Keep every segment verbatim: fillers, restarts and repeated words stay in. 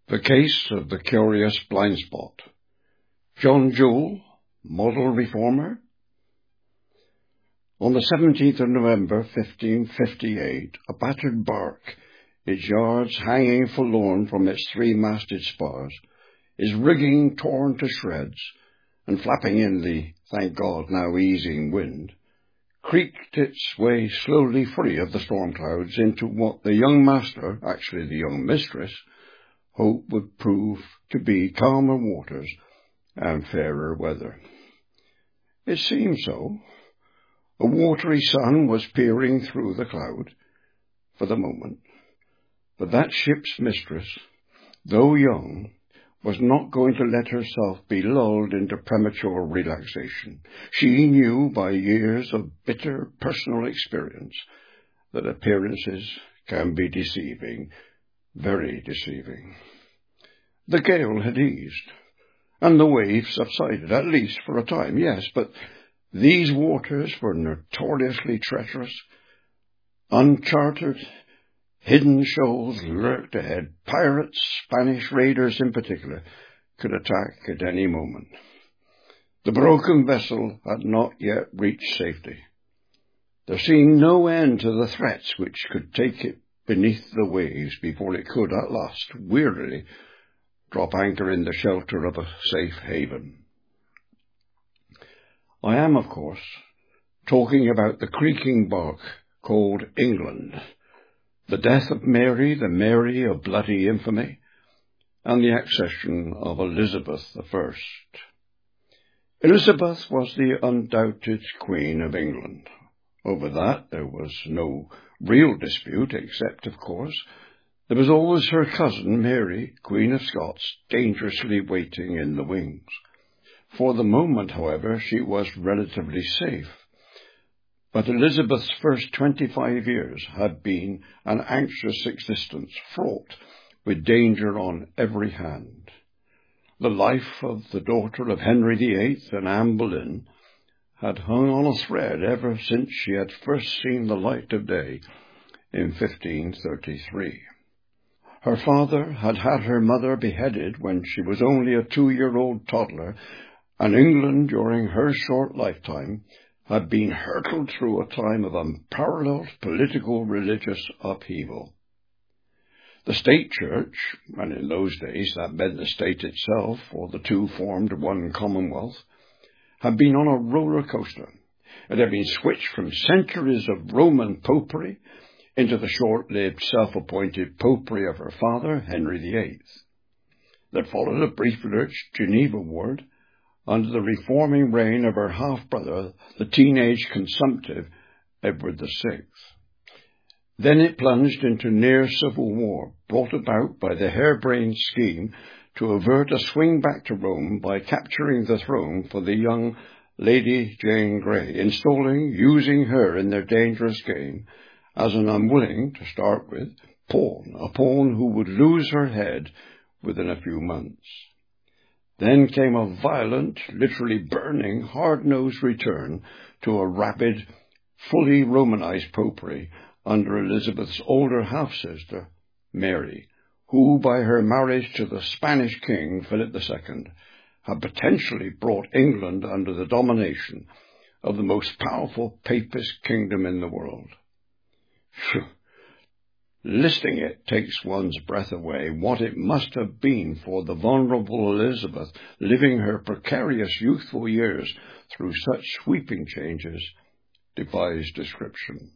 The Case of the Curious Blind Spot. John Jewel, Model Reformer. On the seventeenth of November, fifteen fifty-eight, a battered bark, its yards hanging forlorn from its three-masted spars, its rigging torn to shreds, and flapping in the, thank God, now easing wind, creaked its way slowly free of the storm clouds into what the young master, actually the young mistress, hoped would prove to be calmer waters and fairer weather. It seemed so. A watery sun was peering through the cloud, for the moment, but that ship's mistress, though young, was not going to let herself be lulled into premature relaxation. She knew by years of bitter personal experience that appearances can be deceiving, very deceiving. The gale had eased, and the waves subsided, at least for a time, yes, but these waters were notoriously treacherous. Uncharted, hidden shoals lurked ahead. Pirates, Spanish raiders in particular, could attack at any moment. The broken vessel had not yet reached safety. There seemed no end to the threats which could take it beneath the waves before it could, at last, wearily, drop anchor in the shelter of a safe haven. I am, of course, talking about the creaking bark called England, the death of Mary, the Mary of bloody infamy, and the accession of Elizabeth the First. Elizabeth was the undoubted Queen of England. Over that there was no real dispute, except, of course, there was always her cousin Mary, Queen of Scots, dangerously waiting in the wings. For the moment, however, she was relatively safe. But Elizabeth's first twenty-five years had been an anxious existence, fraught with danger on every hand. The life of the daughter of Henry the Eighth and Anne Boleyn had hung on a thread ever since she had first seen the light of day in fifteen thirty-three. Her father had had her mother beheaded when she was only a two-year-old toddler, and England, during her short lifetime, had been hurtled through a time of unparalleled political religious upheaval. The state church, and in those days that meant the state itself, for the two formed one commonwealth, had been on a roller coaster. It had been switched from centuries of Roman popery into the short-lived self-appointed popery of her father, Henry the Eighth. There followed a brief lurched Geneva ward under the reforming reign of her half-brother, the teenage consumptive Edward the Sixth. Then it plunged into near civil war, brought about by the harebrained scheme to avert a swing back to Rome by capturing the throne for the young Lady Jane Grey, installing, using her in their dangerous game, as an unwilling, to start with, pawn, a pawn who would lose her head within a few months. Then came a violent, literally burning, hard-nosed return to a rapid, fully Romanized popery under Elizabeth's older half-sister, Mary, who, by her marriage to the Spanish king, Philip the Second, had potentially brought England under the domination of the most powerful papist kingdom in the world. Phew. Listing it takes one's breath away. What it must have been for the vulnerable Elizabeth, living her precarious youthful years through such sweeping changes, defies description.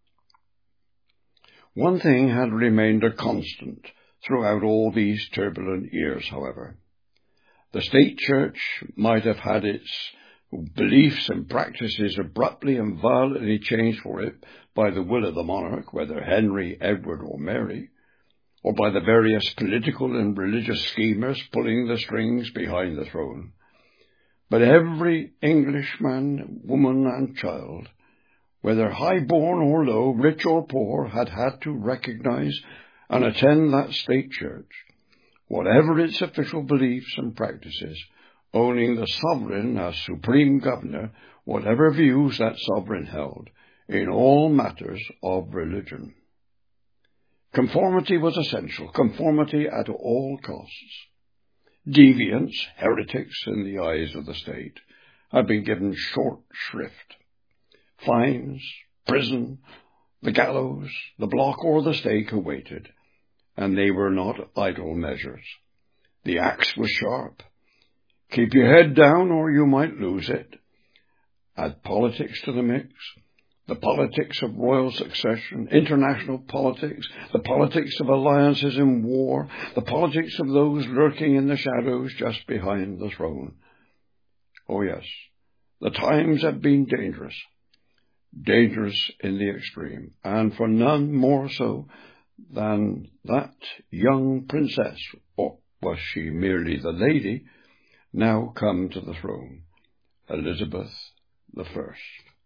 One thing had remained a constant throughout all these turbulent years, however. The state church might have had its beliefs and practices abruptly and violently changed for it by the will of the monarch, whether Henry, Edward, or Mary, or by the various political and religious schemers pulling the strings behind the throne. But every Englishman, woman, and child, whether high-born or low, rich or poor, had had to recognize and attend that state church, whatever its official beliefs and practices, owning the sovereign as supreme governor, whatever views that sovereign held, in all matters of religion. Conformity was essential, conformity at all costs. Deviants, heretics in the eyes of the state, had been given short shrift. Fines, prison, the gallows, the block, or the stake awaited, and they were not idle measures. The axe was sharp. Keep your head down or you might lose it. Add politics to the mix, the politics of royal succession, international politics, the politics of alliances in war, the politics of those lurking in the shadows just behind the throne. Oh yes, the times have been dangerous, dangerous in the extreme, and for none more so than that young princess, or was she merely the lady, now come to the throne, Elizabeth the First.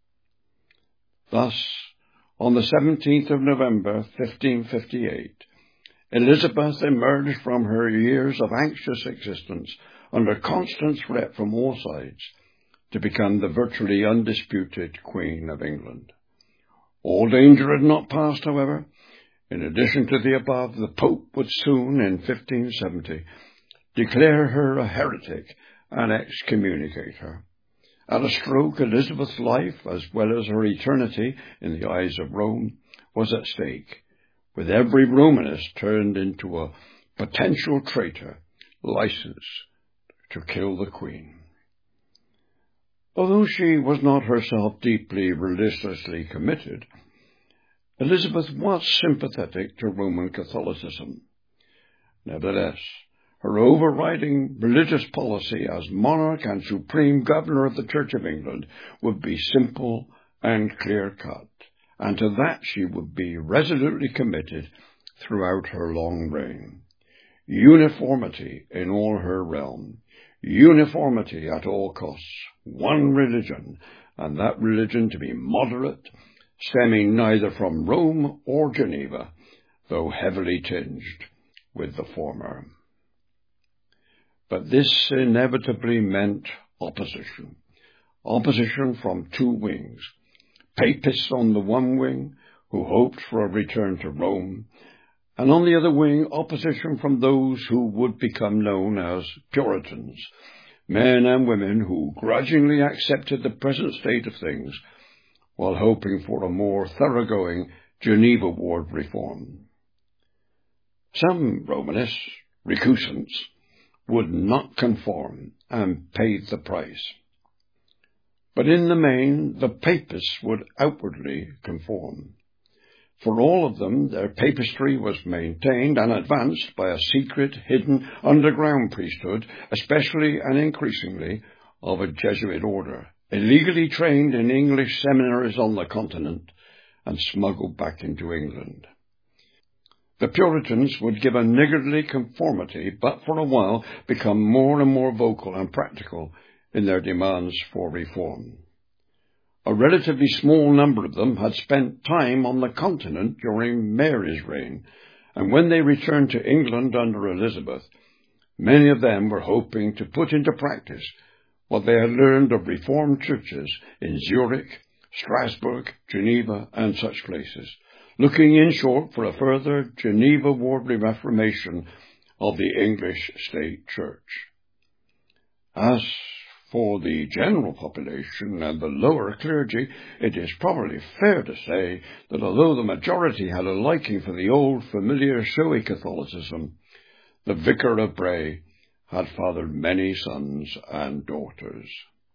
Thus, on the seventeenth of November, fifteen fifty-eight, Elizabeth emerged from her years of anxious existence under constant threat from all sides to become the virtually undisputed Queen of England. All danger had not passed, however. In addition to the above, the Pope would soon, in fifteen seventy, declare her a heretic and excommunicate her. At a stroke, Elizabeth's life, as well as her eternity in the eyes of Rome, was at stake, with every Romanist turned into a potential traitor, licensed to kill the Queen. Although she was not herself deeply religiously committed, Elizabeth was sympathetic to Roman Catholicism. Nevertheless, her overriding religious policy as monarch and supreme governor of the Church of England would be simple and clear-cut, and to that she would be resolutely committed throughout her long reign. Uniformity in all her realm, uniformity at all costs, one religion, and that religion to be moderate, stemming neither from Rome or Geneva, though heavily tinged with the former. But this inevitably meant opposition. Opposition from two wings. Papists on the one wing, who hoped for a return to Rome, and on the other wing, opposition from those who would become known as Puritans, men and women who grudgingly accepted the present state of things, while hoping for a more thoroughgoing Geneva Ward reform. Some Romanists, recusants, would not conform and paid the price. But in the main, the Papists would outwardly conform. For all of them, their papistry was maintained and advanced by a secret, hidden, underground priesthood, especially and increasingly of a Jesuit order, illegally trained in English seminaries on the continent and smuggled back into England. The Puritans would give a niggardly conformity, but for a while become more and more vocal and practical in their demands for reform. A relatively small number of them had spent time on the continent during Mary's reign, and when they returned to England under Elizabeth, many of them were hoping to put into practice what they had learned of Reformed churches in Zurich, Strasbourg, Geneva, and such places, looking in short for a further Geneva Ward reformation of the English state church. As for the general population and the lower clergy, it is probably fair to say that although the majority had a liking for the old familiar showy Catholicism, the Vicar of Bray had fathered many sons and daughters.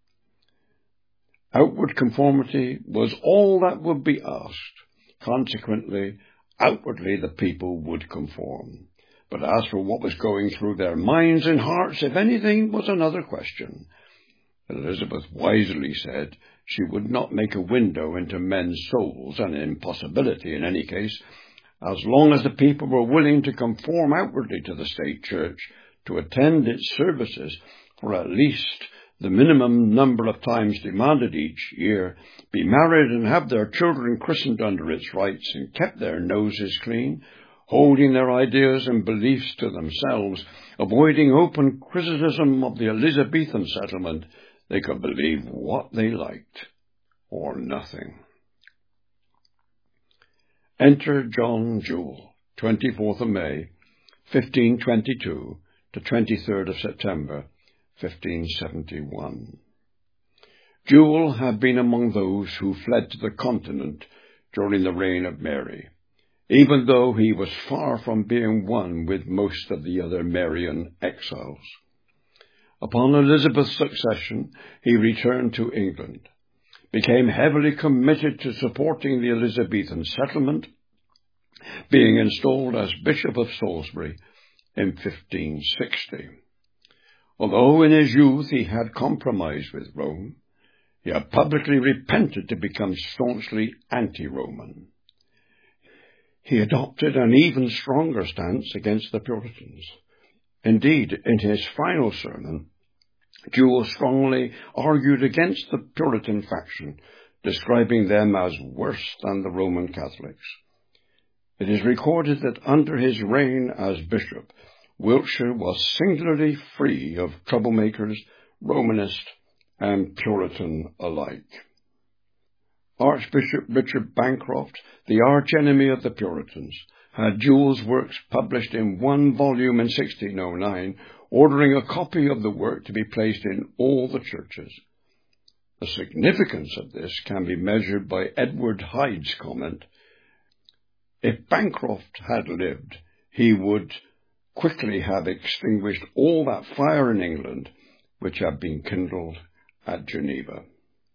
Outward conformity was all that would be asked. Consequently, outwardly the people would conform. But as for what was going through their minds and hearts, if anything, was another question. Elizabeth wisely said she would not make a window into men's souls, an impossibility in any case, as long as the people were willing to conform outwardly to the state church, to attend its services for at least the minimum number of times demanded each year, be married and have their children christened under its rites and kept their noses clean, holding their ideas and beliefs to themselves, avoiding open criticism of the Elizabethan settlement, they could believe what they liked, or nothing. Enter John Jewel, twenty-fourth of May, fifteen twenty-two, to twenty-third of September, fifteen seventy-one. Jewel had been among those who fled to the continent during the reign of Mary, even though he was far from being one with most of the other Marian exiles. Upon Elizabeth's succession, he returned to England, became heavily committed to supporting the Elizabethan settlement, being installed as Bishop of Salisbury in fifteen sixty. Although in his youth he had compromised with Rome, he had publicly repented to become staunchly anti-Roman. He adopted an even stronger stance against the Puritans. Indeed, in his final sermon, Jewel strongly argued against the Puritan faction, describing them as worse than the Roman Catholics. It is recorded that under his reign as bishop, Wiltshire was singularly free of troublemakers, Romanist and Puritan alike. Archbishop Richard Bancroft, the arch-enemy of the Puritans, had Jewel's works published in one volume in sixteen oh nine, ordering a copy of the work to be placed in all the churches. The significance of this can be measured by Edward Hyde's comment, "If Bancroft had lived, he would quickly have extinguished all that fire in England which had been kindled at Geneva."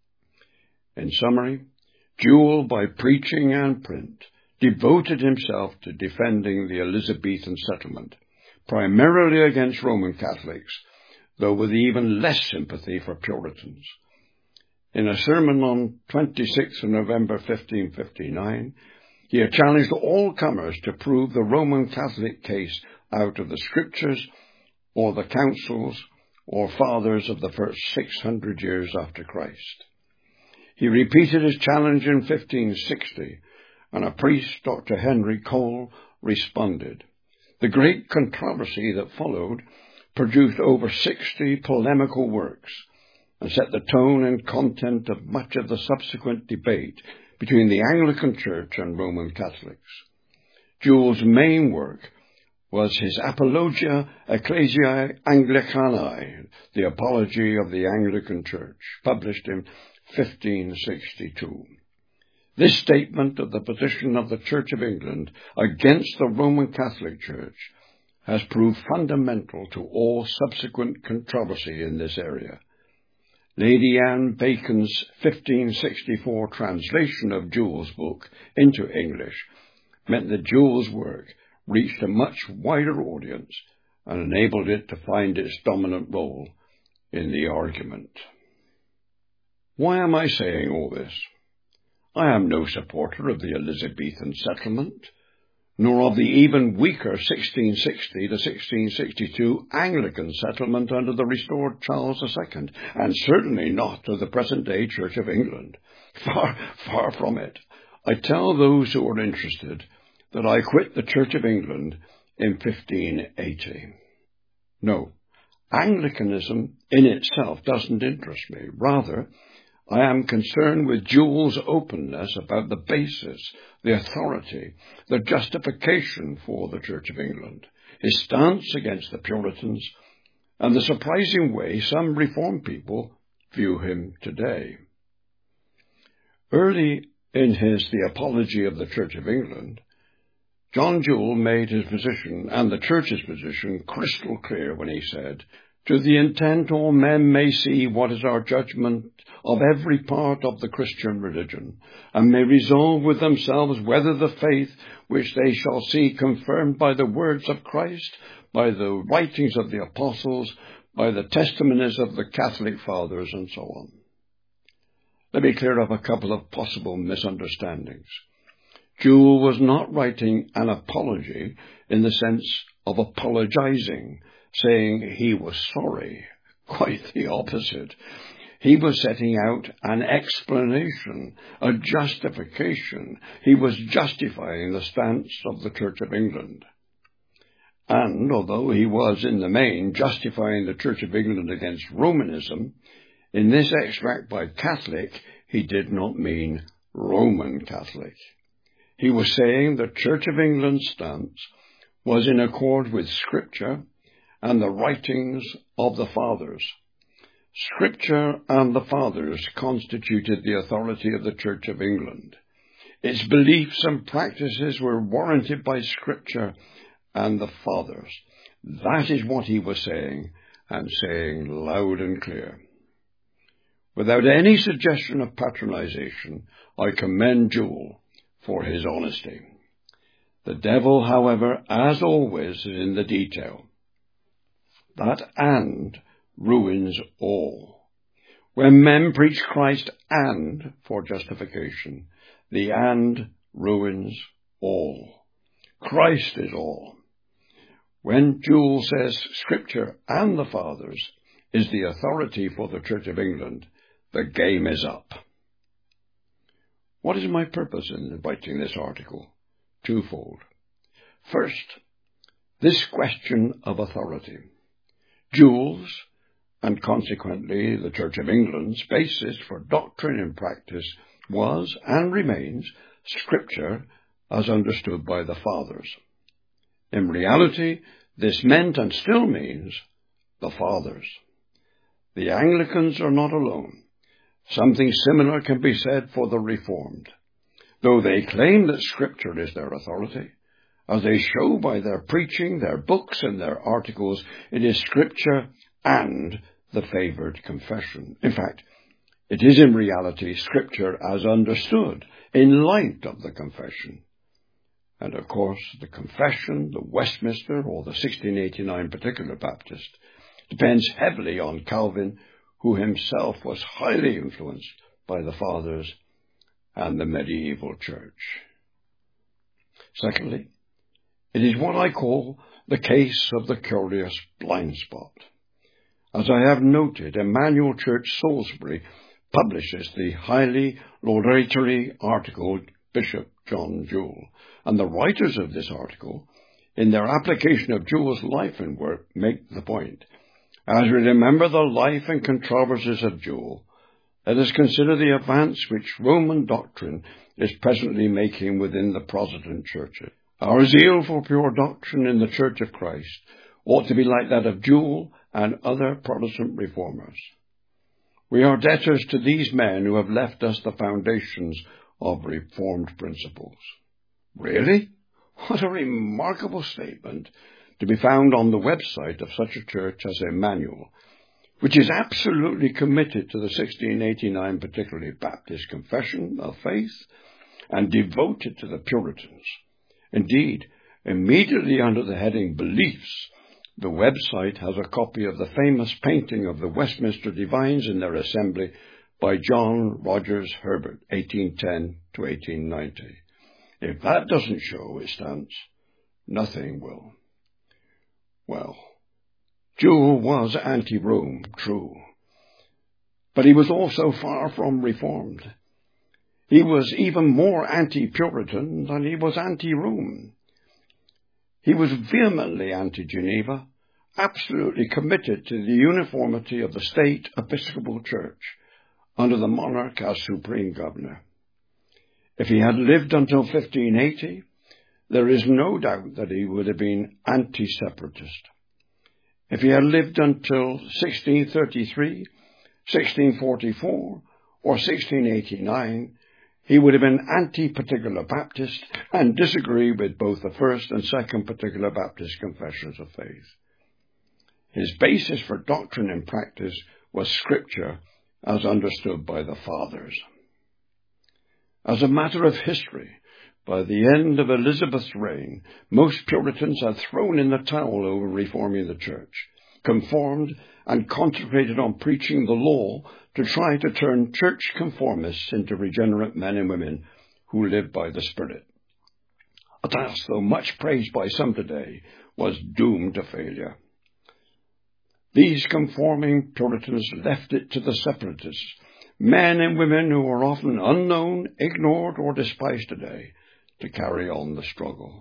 In summary, Jewel, by preaching and print, devoted himself to defending the Elizabethan settlement, primarily against Roman Catholics, though with even less sympathy for Puritans. In a sermon on twenty-sixth of November fifteen fifty-nine, he had challenged all comers to prove the Roman Catholic case out of the Scriptures or the councils or fathers of the first six hundred years after Christ. He repeated his challenge in fifteen sixty, and a priest, Doctor Henry Cole, responded. The great controversy that followed produced over sixty polemical works and set the tone and content of much of the subsequent debate between the Anglican Church and Roman Catholics. Jewel's main work was his Apologia Ecclesiae Anglicanae, the Apology of the Anglican Church, published in fifteen sixty-two. This statement of the position of the Church of England against the Roman Catholic Church has proved fundamental to all subsequent controversy in this area. Lady Anne Bacon's fifteen sixty-four translation of Jewel's book into English meant that Jewel's work reached a much wider audience and enabled it to find its dominant role in the argument. Why am I saying all this? I am no supporter of the Elizabethan settlement, nor of the even weaker sixteen sixty to sixteen sixty-two Anglican settlement under the restored Charles the Second, and certainly not of the present-day Church of England. Far, far from it. I tell those who are interested that I quit the Church of England in fifteen eighty. No, Anglicanism in itself doesn't interest me. Rather, I am concerned with Jewel's openness about the basis, the authority, the justification for the Church of England, his stance against the Puritans, and the surprising way some Reformed people view him today. Early in his The Apology of the Church of England, John Jewel made his position and the Church's position crystal clear when he said, "To the intent all men may see what is our judgment of every part of the Christian religion, and may resolve with themselves whether the faith which they shall see confirmed by the words of Christ, by the writings of the apostles, by the testimonies of the Catholic fathers," and so on. Let me clear up a couple of possible misunderstandings. Jewel was not writing an apology in the sense of apologizing, saying he was sorry. Quite the opposite. He was setting out an explanation, a justification. He was justifying the stance of the Church of England. And although he was, in the main, justifying the Church of England against Romanism, in this extract by Catholic, he did not mean Roman Catholic. He was saying the Church of England's stance was in accord with Scripture and the writings of the Fathers. Scripture and the Fathers constituted the authority of the Church of England. Its beliefs and practices were warranted by Scripture and the Fathers. That is what he was saying, and saying loud and clear. Without any suggestion of patronization, I commend Jewel for his honesty. The devil, however, as always, is in the detail. That and ruins all. When men preach Christ and for justification, the and ruins all. Christ is all. When Jewel says Scripture and the Fathers is the authority for the Church of England, the game is up. What is my purpose in writing this article? Twofold. First, this question of authority. Jewel's, and consequently the Church of England's, basis for doctrine and practice was and remains Scripture as understood by the Fathers. In reality, this meant and still means the Fathers. The Anglicans are not alone. Something similar can be said for the Reformed. Though they claim that Scripture is their authority, as they show by their preaching, their books, and their articles, it is Scripture and the favoured confession. In fact, it is in reality Scripture as understood in light of the confession. And of course, the confession, the Westminster, or the sixteen eighty-nine Particular Baptist, depends heavily on Calvin, who himself was highly influenced by the Fathers and the medieval church. Secondly, it is what I call the case of the curious blind spot. As I have noted, Emmanuel Church Salisbury publishes the highly laudatory article Bishop John Jewel, and the writers of this article, in their application of Jewel's life and work, make the point. As we remember the life and controversies of Jewel, let us consider the advance which Roman doctrine is presently making within the Protestant churches. Our zeal for pure doctrine in the Church of Christ ought to be like that of Jewel and other Protestant reformers. We are debtors to these men who have left us the foundations of Reformed principles. Really? What a remarkable statement to be found on the website of such a church as Emmanuel, which is absolutely committed to the sixteen eighty-nine Particularly Baptist Confession of Faith and devoted to the Puritans. Indeed, immediately under the heading Beliefs, the website has a copy of the famous painting of the Westminster Divines in their assembly by John Rogers Herbert, eighteen ten to eighteen ninety. If that doesn't show his stance, nothing will. Well, Jewel was anti-Rome, true, but he was also far from Reformed. He was even more anti-Puritan than he was anti-Rome. He was vehemently anti-Geneva, absolutely committed to the uniformity of the state Episcopal Church under the monarch as supreme governor. If he had lived until fifteen eighty, there is no doubt that he would have been anti-separatist. If he had lived until sixteen thirty-three, sixteen forty-four, or sixteen eighty-nine, he would have been anti-Particular Baptist and disagreed with both the First and Second Particular Baptist confessions of faith. His basis for doctrine and practice was Scripture as understood by the Fathers. As a matter of history, by the end of Elizabeth's reign, most Puritans had thrown in the towel over reforming the church, conformed and concentrated on preaching the law to try to turn church conformists into regenerate men and women who live by the Spirit. A task, though much praised by some today, was doomed to failure. These conforming Puritans left it to the separatists, men and women who are often unknown, ignored, or despised today, to carry on the struggle.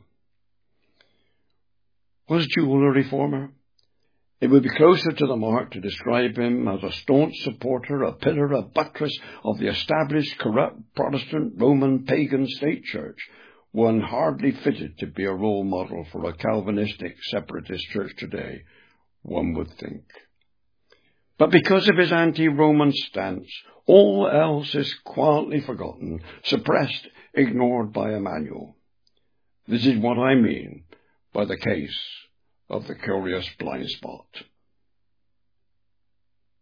Was Jewel a reformer? It would be closer to the mark to describe him as a staunch supporter, a pillar, a buttress of the established, corrupt, Protestant, Roman, pagan state church, one hardly fitted to be a role model for a Calvinistic separatist church today, one would think. But because of his anti-Roman stance, all else is quietly forgotten, suppressed, ignored by Emmanuel. This is what I mean by the case of the curious blind spot.